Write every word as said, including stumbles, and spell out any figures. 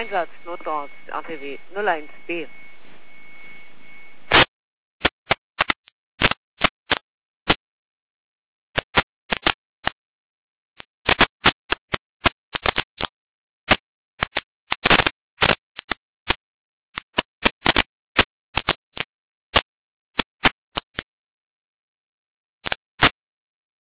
Einsatz, Notarzt, A T W null eins B.